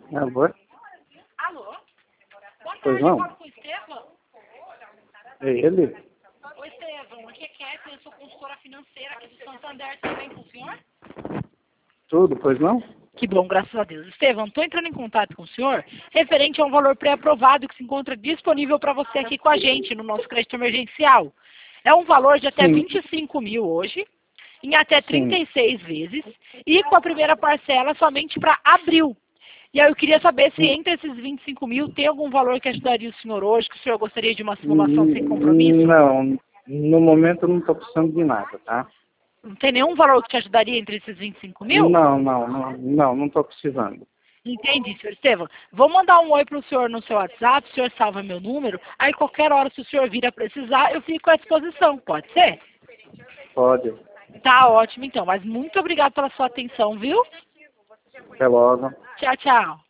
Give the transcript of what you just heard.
Alô? Alô? Boa Pois tarde, não? eu falo com o Estevão. É ele? Oi, Estevão, aqui é Kétia, eu sou consultora financeira aqui do Santander, tudo bem com o senhor? Tudo, pois não? Que bom, graças a Deus. Estevão, estou entrando em contato com o senhor referente a um valor pré-aprovado que se encontra disponível para você aqui com a gente no nosso crédito emergencial. É um valor de até Sim. 25 mil hoje, em até Sim. 36 vezes, e com a primeira parcela somente para abril. E aí eu queria saber se entre esses 25 mil tem algum valor que ajudaria o senhor hoje, que o senhor gostaria de uma simulação sem compromisso? Não, no momento eu não estou precisando de nada, tá? Não tem nenhum valor que te ajudaria entre esses 25 mil? Não estou precisando. Entendi, senhor Estevão. Vou mandar um oi para o senhor no seu WhatsApp, o senhor salva meu número, aí qualquer hora, se o senhor vir a precisar, eu fico à disposição, pode ser? Pode. Tá ótimo, então. Mas muito obrigado pela sua atenção, viu? Até logo. Tchau, tchau.